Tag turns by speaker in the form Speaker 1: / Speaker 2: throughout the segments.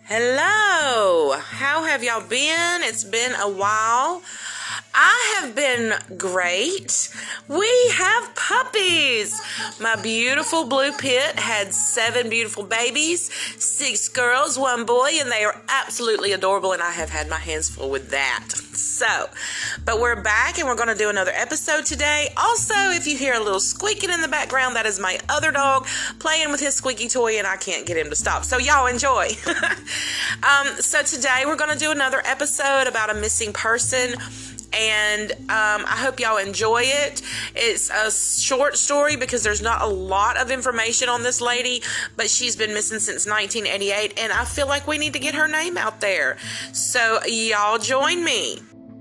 Speaker 1: Hello, how have y'all been? It's been a while. I have been great. We have puppies. My beautiful Blue Pit had 7 beautiful babies, 6 girls, 1 boy, and they are absolutely adorable, and I have had my hands full with that. But we're back, and we're going to do another episode today. Also, if you hear a little squeaking in the background, that is my other dog playing with his squeaky toy, and I can't get him to stop. So y'all enjoy. So today we're going to do another episode about a missing person. And I hope y'all enjoy it. It's a short story because there's not a lot of information on this lady, but she's been missing since 1988, and I feel like we need to get her name out there. So y'all join me.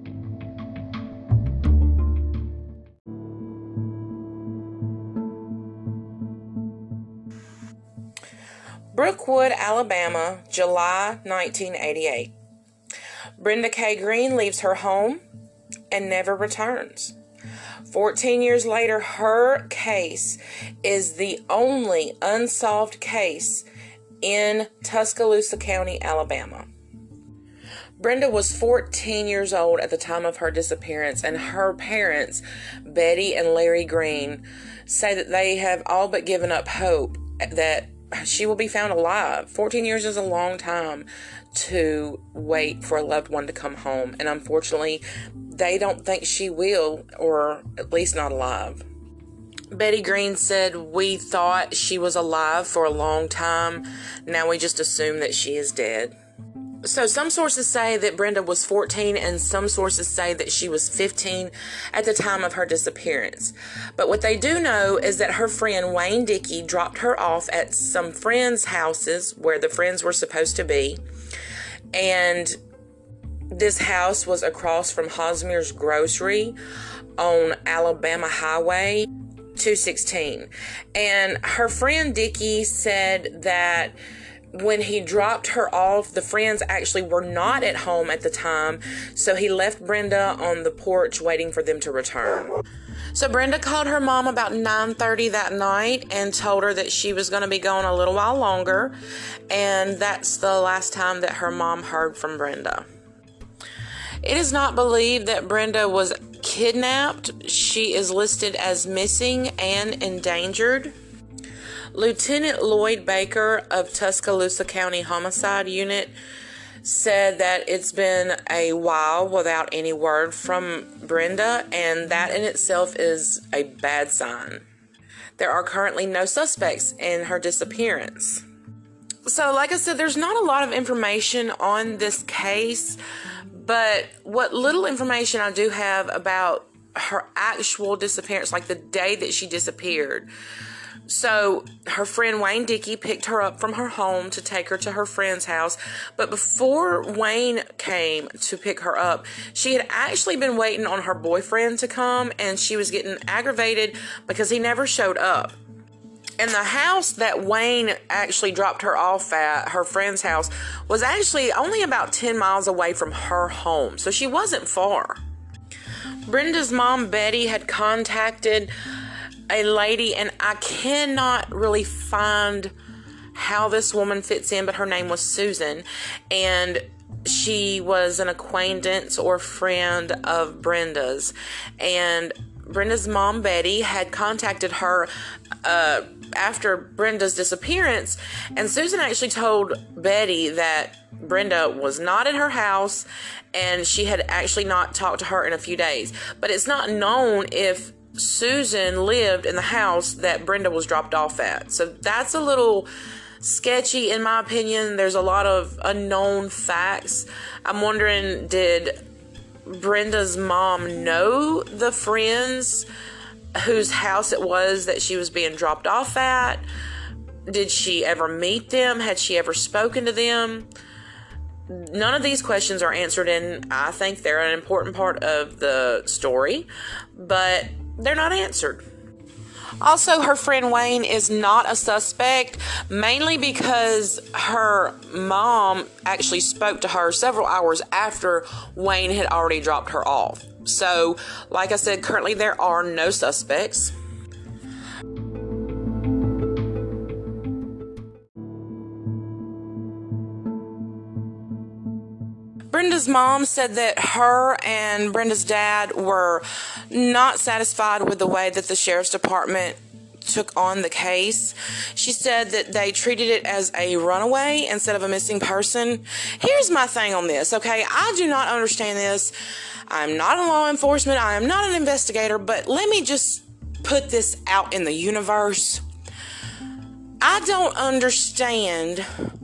Speaker 1: Brookwood, Alabama, July 1988. Brenda K. Green leaves her home and never returns. 14 years later, her case is the only unsolved case in Tuscaloosa County, Alabama. Brenda was 14 years old at the time of her disappearance, and her parents, Betty and Larry Green, say that they have all but given up hope that she will be found alive. 14 years is a long time to wait for a loved one to come home, and unfortunately, they don't think she will, or at least not alive. Betty Green said, "We thought she was alive for a long time. Now we just assume that she is dead." So some sources say that Brenda was 14 and some sources say that she was 15 at the time of her disappearance. But what they do know is that her friend Wayne Dickey dropped her off at some friends' houses where the friends were supposed to be. And this house was across from Hosmer's Grocery on Alabama Highway 216. And her friend Dickey said that when he dropped her off, the friends actually were not at home at the time, so he left Brenda on the porch waiting for them to return. So Brenda called her mom about 9:30 that night and told her that she was going to be gone a little while longer, and that's the last time that her mom heard from Brenda. It is not believed that Brenda was kidnapped. She is listed as missing and endangered. Lieutenant Lloyd Baker of Tuscaloosa County Homicide Unit said that it's been a while without any word from Brenda, and that in itself is a bad sign. There are currently no suspects in her disappearance. So, like I said, there's not a lot of information on this case, but what little information I do have about her actual disappearance, like the day that she disappeared. So her friend Wayne Dickey picked her up from her home to take her to her friend's house. But before Wayne came to pick her up, she had actually been waiting on her boyfriend to come, and she was getting aggravated because he never showed up. And the house that Wayne actually dropped her off at, her friend's house, was actually only about 10 miles away from her home. So she wasn't far. Brenda's mom, Betty, had contacted a lady, and I cannot really find how this woman fits in, but her name was Susan, and she was an acquaintance or friend of Brenda's. And Brenda's mom, Betty, had contacted her after Brenda's disappearance, and Susan actually told Betty that Brenda was not in her house, and she had actually not talked to her in a few days. But it's not known if Susan lived in the house that Brenda was dropped off at. So that's a little sketchy in my opinion. There's a lot of unknown facts. I'm wondering, did Brenda's mom know the friends whose house it was that she was being dropped off at? Did she ever meet them? Had she ever spoken to them? None of these questions are answered, and I think they're an important part of the story, but they're not answered. Also, her friend Wayne is not a suspect, mainly because her mom actually spoke to her several hours after Wayne had already dropped her off. So, like I said, currently there are no suspects. Brenda's mom said that her and Brenda's dad were not satisfied with the way that the sheriff's department took on the case. She said that they treated it as a runaway instead of a missing person. Here's my thing on this, okay? I do not understand this. I'm not in law enforcement. I am not an investigator, but let me just put this out in the universe. I don't understand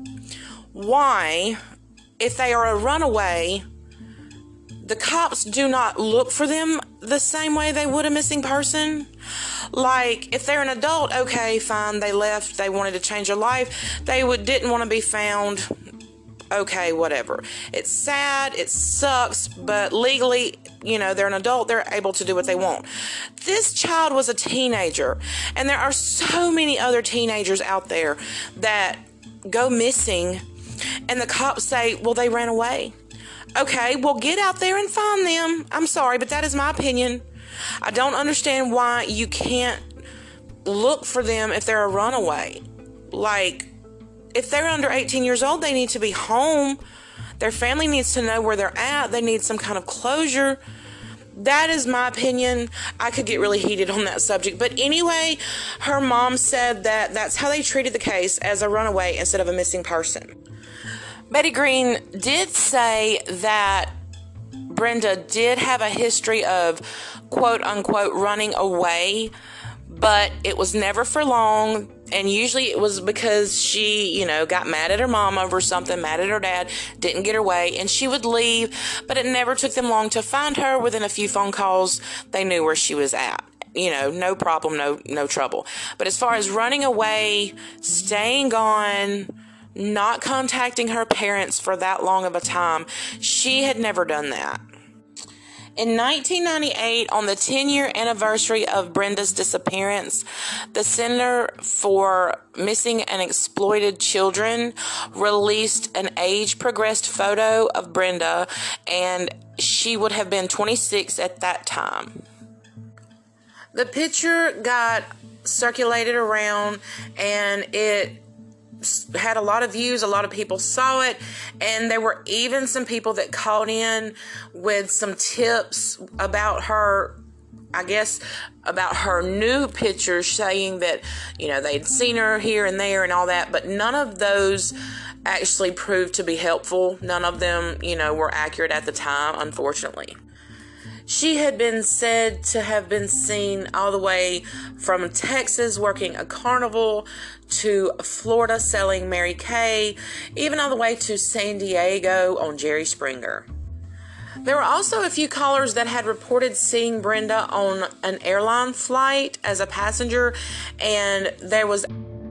Speaker 1: why, if they are a runaway, the cops do not look for them the same way they would a missing person. Like, if they're an adult, okay, fine, they left, they wanted to change their life, didn't want to be found, okay, whatever. It's sad, it sucks, but legally, they're an adult, they're able to do what they want. This child was a teenager, and there are so many other teenagers out there that go missing, and the cops say, well, they ran away. Okay, well, get out there and find them. I'm sorry, but that is my opinion. I don't understand why you can't look for them if they're a runaway. Like, if they're under 18 years old, they need to be home. Their family needs to know where they're at. They need some kind of closure. That is my opinion. I could get really heated on that subject. But anyway, her mom said that that's how they treated the case, as a runaway instead of a missing person. Betty Green did say that Brenda did have a history of quote-unquote running away, but it was never for long, and usually it was because she, got mad at her mom over something, mad at her dad, didn't get her way, and she would leave, but it never took them long to find her. Within a few phone calls, they knew where she was at. No problem, no trouble. But as far as running away, staying gone, not contacting her parents for that long of a time, she had never done that. In 1998, on the 10-year anniversary of Brenda's disappearance, the Center for Missing and Exploited Children released an age-progressed photo of Brenda, and she would have been 26 at that time. The picture got circulated around, and it had a lot of views. A lot of people saw it, and there were even some people that called in with some tips about her, about her new pictures, saying that, they'd seen her here and there and all that, but none of those actually proved to be helpful. None of them, were accurate at the time, unfortunately. She had been said to have been seen all the way from Texas working a carnival to Florida selling Mary Kay, even all the way to San Diego on Jerry Springer. There were also a few callers that had reported seeing Brenda on an airline flight as a passenger, and there was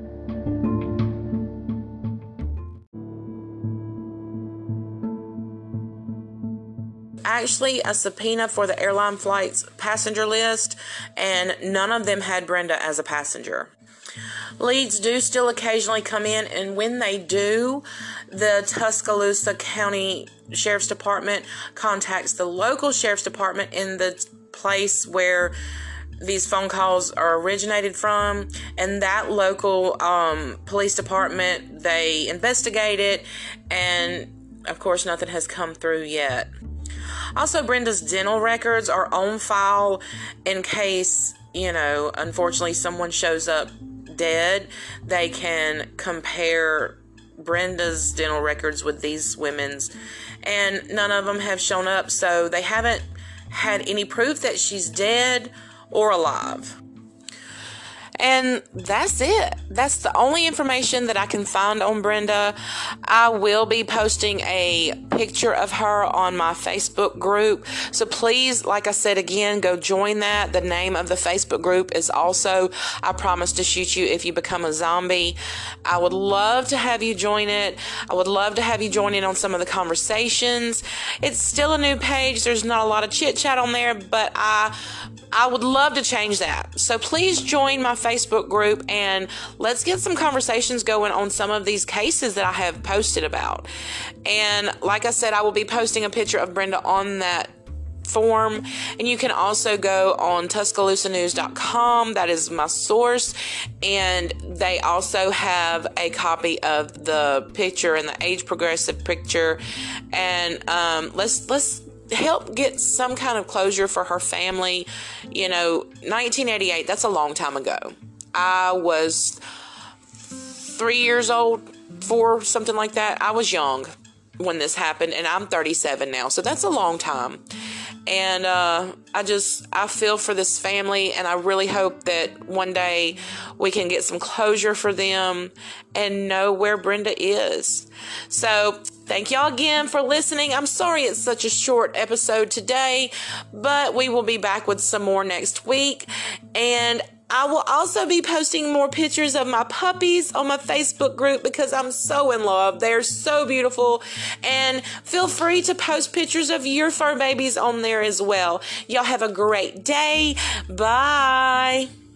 Speaker 1: actually a subpoena for the airline flight's passenger list, and none of them had Brenda as a passenger. Leads do still occasionally come in, and when they do, the Tuscaloosa County Sheriff's Department contacts the local Sheriff's Department in the place where these phone calls are originated from, and that local police department, they investigate it, and of course nothing has come through yet. Also, Brenda's dental records are on file in case, unfortunately someone shows up dead. They can compare Brenda's dental records with these women's, and none of them have shown up, so they haven't had any proof that she's dead or alive. And that's it. That's the only information that I can find on Brenda. I will be posting a picture of her on my Facebook group. So please, like I said again, go join that. The name of the Facebook group is also I Promise to Shoot You If You Become a Zombie. I would love to have you join it. I would love to have you join in on some of the conversations. It's still a new page. There's not a lot of chit chat on there, but I would love to change that. So please join my Facebook group and let's get some conversations going on some of these cases that I have posted about. And like I said, I will be posting a picture of Brenda on that form, and you can also go on TuscaloosaNews.com. That is my source, and they also have a copy of the picture and the age progressive picture, and let's help get some kind of closure for her family. 1988, that's a long time ago. I was 3 years old, 4, something like that. I was young when this happened, and I'm 37 now, so that's a long time. And I feel for this family, and I really hope that one day we can get some closure for them and know where Brenda is. So thank y'all again for listening. I'm sorry it's such a short episode today, but we will be back with some more next week. And I will also be posting more pictures of my puppies on my Facebook group because I'm so in love. They're so beautiful. And feel free to post pictures of your fur babies on there as well. Y'all have a great day. Bye.